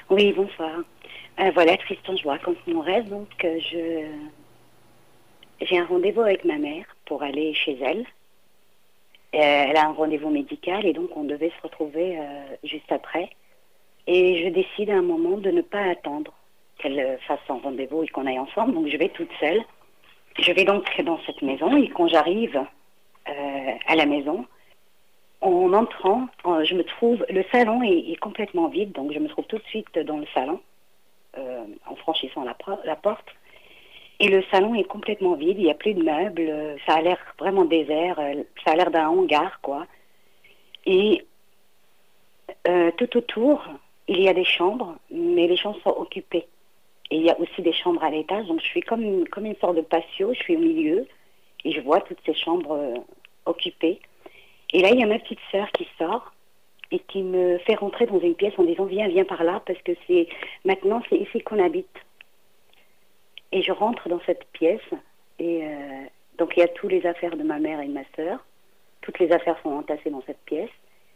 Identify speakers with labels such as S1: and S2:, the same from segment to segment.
S1: Oui, bonsoir. Voilà, Tristan, je vous raconte mon rêve. Donc, j'ai un rendez-vous avec ma mère pour aller chez elle. Elle a un rendez-vous médical et donc on devait se retrouver juste après. Et je décide à un moment de ne pas attendre qu'elle fasse son rendez-vous et qu'on aille ensemble. Donc, je vais toute seule. Je vais donc dans cette maison et quand j'arrive à la maison, en entrant, je me trouve, le salon est complètement vide. Donc, je me trouve tout de suite dans le salon. En franchissant la porte. Et le salon est complètement vide, il n'y a plus de meubles, ça a l'air vraiment désert, ça a l'air d'un hangar, quoi. Et tout autour, il y a des chambres, mais les chambres sont occupées. Et il y a aussi des chambres à l'étage, donc je suis comme une sorte de patio, je suis au milieu, et je vois toutes ces chambres occupées. Et là, il y a ma petite sœur qui sort, et qui me fait rentrer dans une pièce en disant viens par là parce que maintenant c'est ici qu'on habite. Et je rentre dans cette pièce et donc il y a toutes les affaires de ma mère et de ma sœur. Toutes les affaires sont entassées dans cette pièce.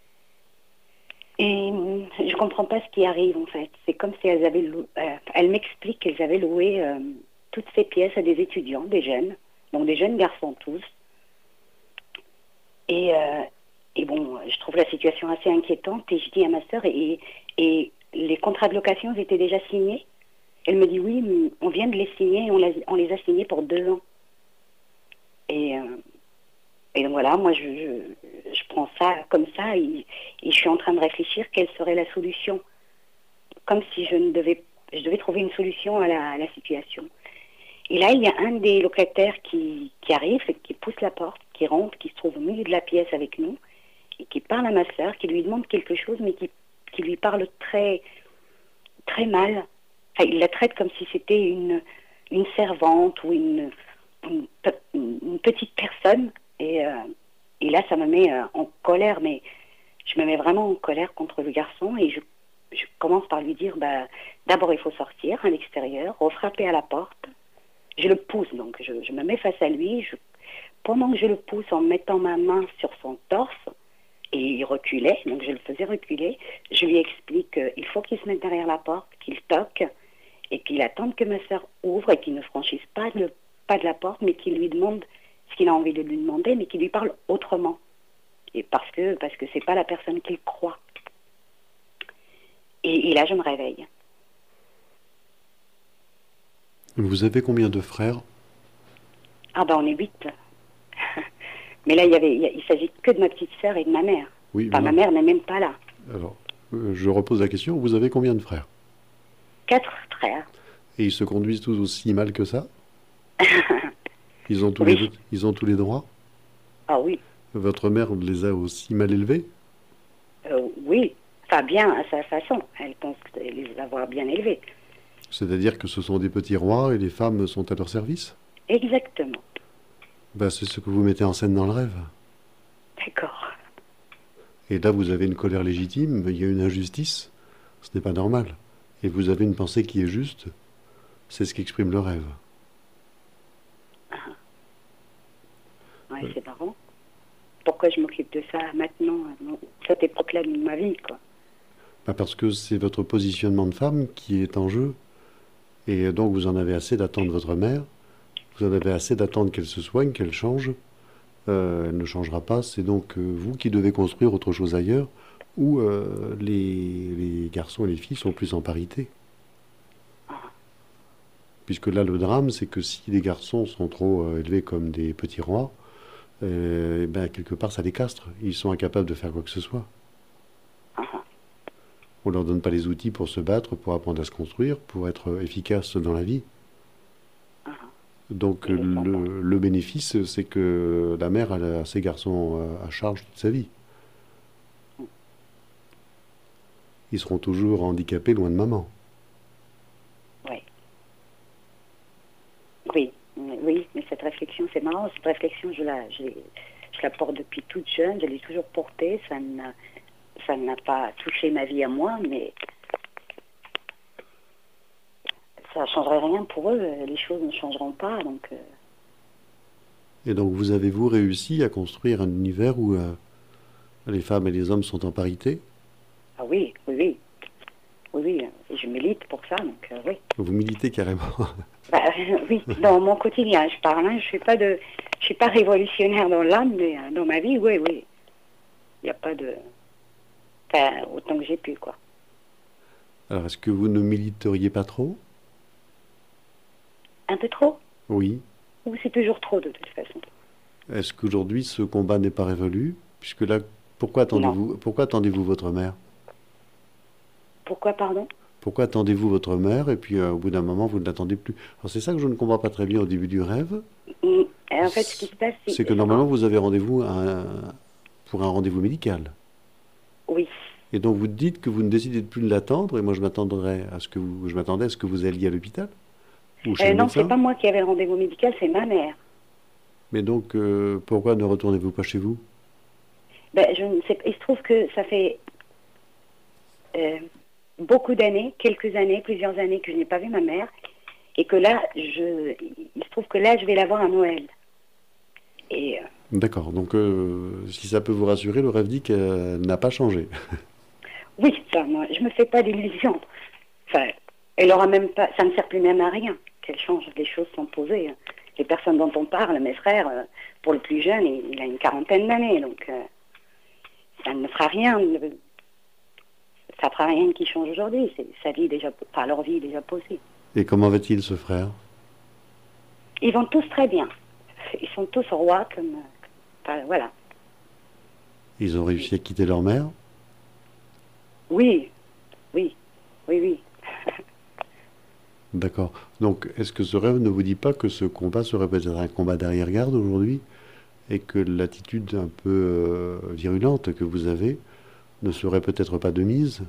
S1: Et je comprends pas ce qui arrive en fait. C'est comme si elles avaient elles m'expliquent qu'elles avaient loué toutes ces pièces à des étudiants, des jeunes, donc des jeunes garçons tous. Et bon, je trouve la situation assez inquiétante et je dis à ma sœur, et les contrats de location étaient déjà signés. Elle me dit oui, on vient de les signer, on les a signés pour 2 ans. Et donc voilà, moi je prends ça comme ça et je suis en train de réfléchir quelle serait la solution. Comme si je devais trouver une solution à la situation. Et là, il y a un des locataires qui arrive, qui pousse la porte, qui rentre, qui se trouve au milieu de la pièce avec nous, et qui parle à ma sœur, qui lui demande quelque chose, mais qui lui parle très, très mal. Enfin, il la traite comme si c'était une servante ou une petite personne. Et là, ça me met en colère, mais je me mets vraiment en colère contre le garçon et je commence par lui dire, d'abord il faut sortir à l'extérieur, refrapper à la porte. Je le pousse, donc je me mets face à lui. Pendant que je le pousse en mettant ma main sur son torse, et il reculait, donc je le faisais reculer, je lui explique qu'il faut qu'il se mette derrière la porte, qu'il toque, et qu'il attende que ma sœur ouvre et qu'il ne franchisse pas de la porte, mais qu'il lui demande ce qu'il a envie de lui demander, mais qu'il lui parle autrement. Et parce que c'est pas la personne qu'il croit. Et là, je me réveille.
S2: Vous avez combien de frères?
S1: Ah on est 8. Mais là, il s'agit que de ma petite sœur et de ma mère.
S2: Oui,
S1: Enfin, ma
S2: non.
S1: mère n'est même pas là.
S2: Alors, je repose la question. Vous avez combien de frères?
S1: 4 frères.
S2: Et ils se conduisent tous aussi mal que ça? Ils ont
S1: Oui.
S2: ils ont tous les droits?
S1: Ah oui.
S2: Votre mère les a aussi mal élevés?
S1: Oui. Enfin, bien à sa façon. Elle pense les avoir bien élevés.
S2: C'est-à-dire que ce sont des petits rois et les femmes sont à leur service?
S1: Exactement.
S2: C'est ce que vous mettez en scène dans le rêve.
S1: D'accord.
S2: Et là, vous avez une colère légitime, il y a une injustice, ce n'est pas normal. Et vous avez une pensée qui est juste, c'est ce qu'exprime le rêve.
S1: Ouais, c'est marrant. Pourquoi je m'occupe de ça maintenant, à cette époque-là de ma vie, quoi.
S2: Parce que c'est votre positionnement de femme qui est en jeu. Et donc vous en avez assez d'attendre votre mère, vous en avez assez d'attendre qu'elle se soigne, qu'elle change. Elle ne changera pas, c'est donc vous qui devez construire autre chose ailleurs, où les garçons et les filles sont plus en parité. Puisque là, le drame, c'est que si les garçons sont trop élevés comme des petits rois, quelque part, ça les castre. Ils sont incapables de faire quoi que ce soit. On leur donne pas les outils pour se battre, pour apprendre à se construire, pour être efficace dans la vie. Donc le bénéfice, c'est que la mère a ses garçons à charge toute sa vie. Ils seront toujours handicapés loin de maman.
S1: Oui. Oui, mais cette réflexion, c'est marrant. Cette réflexion, je la porte depuis toute jeune. Je l'ai toujours portée. Ça n'a pas touché ma vie à moi, mais ça ne changerait rien pour eux. Les choses ne changeront pas. Donc,
S2: Et donc vous avez-vous réussi à construire un univers où les femmes et les hommes sont en parité?
S1: Ah oui. Oui. je milite pour ça, donc oui.
S2: Vous militez carrément.
S1: Bah, oui, dans mon quotidien, je parle. Hein, je suis pas révolutionnaire dans l'âme, mais dans ma vie, oui, oui. Il n'y a pas de... Enfin, autant que j'ai pu, quoi.
S2: Alors, est-ce que vous ne militeriez pas trop?
S1: Un peu trop?
S2: Oui.
S1: Ou c'est toujours trop, de toute façon?
S2: Est-ce qu'aujourd'hui, ce combat n'est pas révolu? Puisque là,
S1: Non.
S2: pourquoi attendez-vous votre mère?
S1: Pourquoi, pardon?
S2: Pourquoi attendez-vous votre mère et puis au bout d'un moment, vous ne l'attendez plus? Alors, c'est ça que je ne comprends pas très bien au début du rêve.
S1: Mm. En fait, ce qui se passe,
S2: C'est que normalement, vous avez rendez-vous pour un rendez-vous médical.
S1: Oui.
S2: Et donc, vous dites que vous ne décidez de plus de l'attendre, et moi, je m'attendais à ce que vous alliez à l'hôpital ou chez le
S1: Non, c'est
S2: médecin.
S1: pas moi qui avais le rendez-vous médical, c'est ma mère.
S2: Mais donc, pourquoi ne retournez-vous pas chez vous?
S1: Ben, je ne sais pas. Il se trouve que ça fait euh, beaucoup d'années, quelques années, plusieurs années que je n'ai pas vu ma mère, et que là, il se trouve que là, je vais la voir à Noël. Et
S2: D'accord. Donc, si ça peut vous rassurer, le rêve dit qu'elle n'a pas changé.
S1: oui, enfin, moi, je me fais pas d'illusions. Enfin, elle aura même pas, ça ne sert plus même à rien qu'elle change. Les choses sont posées. Hein. Les personnes dont on parle, mes frères, pour le plus jeune, il a une quarantaine d'années, donc ça ne fera rien. Ça fera rien qui change aujourd'hui. C'est sa vie déjà, enfin, leur vie déjà posée.
S2: Et comment va-t-il, ce frère?
S1: Ils vont tous très bien. Ils sont tous rois comme, enfin, voilà.
S2: Ils ont réussi à quitter leur mère?
S1: Oui, oui, oui, oui.
S2: D'accord. Donc, est-ce que ce rêve ne vous dit pas que ce combat serait peut-être un combat d'arrière-garde aujourd'hui et que l'attitude un peu virulente que vous avez ne serait peut-être pas de mise?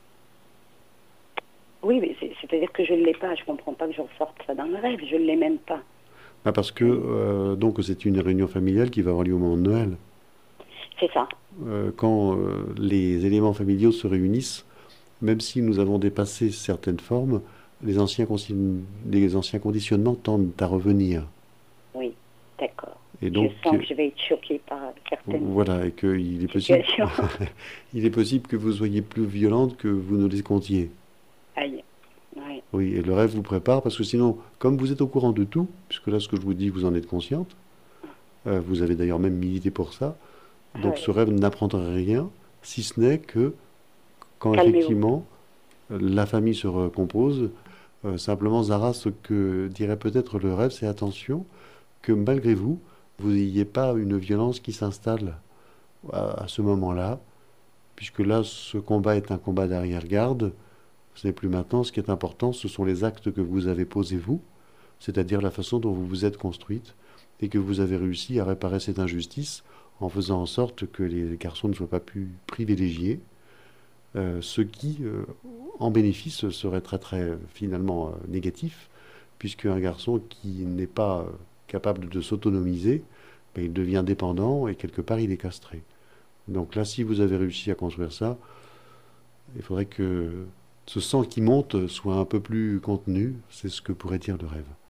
S1: Oui, mais c'est-à-dire que je ne l'ai pas. Je comprends pas que je ressorte ça dans le rêve. Je ne l'ai même pas.
S2: Ah, parce que donc c'est une réunion familiale qui va avoir lieu au moment de Noël.
S1: C'est ça.
S2: Quand les éléments familiaux se réunissent, même si nous avons dépassé certaines formes, les anciens conditionnements tendent à revenir.
S1: Oui, d'accord.
S2: Et
S1: Je
S2: donc,
S1: sens que je vais être choquée par certaines
S2: voilà, et qu'il est possible,
S1: situations.
S2: il est possible que vous soyez plus violente que vous ne l'escomptiez.
S1: Aïe. Ouais.
S2: Oui, et le rêve vous prépare, parce que sinon, comme vous êtes au courant de tout, puisque là, ce que je vous dis, vous en êtes consciente, vous avez d'ailleurs même milité pour ça,
S1: Ah
S2: donc
S1: ouais.
S2: ce rêve n'apprendra rien, si ce n'est que quand
S1: Calmez-vous.
S2: effectivement la famille se recompose, simplement Zara, ce que dirait peut-être le rêve, c'est attention, que malgré vous, vous n'ayez pas une violence qui s'installe à ce moment-là, puisque là, ce combat est un combat d'arrière-garde. Ce n'est plus maintenant. Ce qui est important, ce sont les actes que vous avez posés vous, c'est-à-dire la façon dont vous vous êtes construite et que vous avez réussi à réparer cette injustice en faisant en sorte que les garçons ne soient pas plus privilégiés, ce qui, en bénéfice, serait très très finalement négatif, puisque un garçon qui n'est pas capable de s'autonomiser, ben, il devient dépendant et quelque part il est castré. Donc là, si vous avez réussi à construire ça, il faudrait que ce sang qui monte soit un peu plus contenu, c'est ce que pourrait dire le rêve.